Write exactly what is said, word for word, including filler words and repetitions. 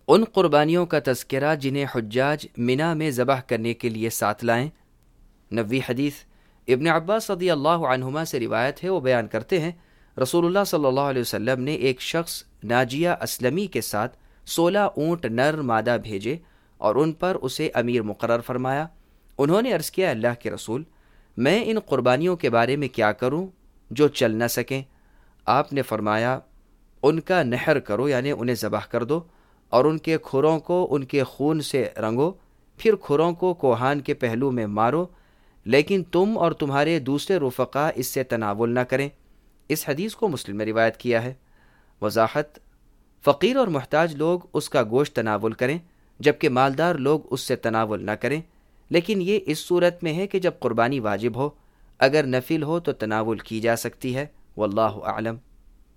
उन कुर्बानियों का तज़किरा जिन्हें हुज्जाज मिना में ज़बह करने के लिए साथ लाएं। नबवी हदीस इब्न अब्बास रज़ियल्लाहु अन्हुमा से रिवायत है, वो बयान करते हैं रसूलुल्लाह सल्लल्लाहु अलैहि वसल्लम ने एक शख्स नाजिया असलमी के साथ सोलह ऊँट नर मादा भेजे और उन पर उसे अमीर मुकर्रर फरमाया। उन्होंने अर्ज़ किया, अल्लाह के रसूल, मैं इन कुर्बानियों के बारे में क्या करूं जो चल न सकें? आपने फरमाया, उनका नहर करो, यानी उन्हें ज़बह कर दो और उनके खुरों को उनके खून से रंगो, फिर खुरों को कोहान के पहलू में मारो, लेकिन तुम और तुम्हारे दूसरे रुफ़क़ा इससे तनावुल न करें। इस हदीस को मुस्लिम में रिवायत किया है। वज़ाहत, फ़कीर और मुहताज लोग उसका गोश्त तनावुल करें जबकि मालदार लोग उससे तनावुल न करें, लेकिन ये इस सूरत में है कि जब कुर्बानी वाजिब हो। अगर नफिल हो तो तनावुल की जा सकती है। वल्लाहु आलम।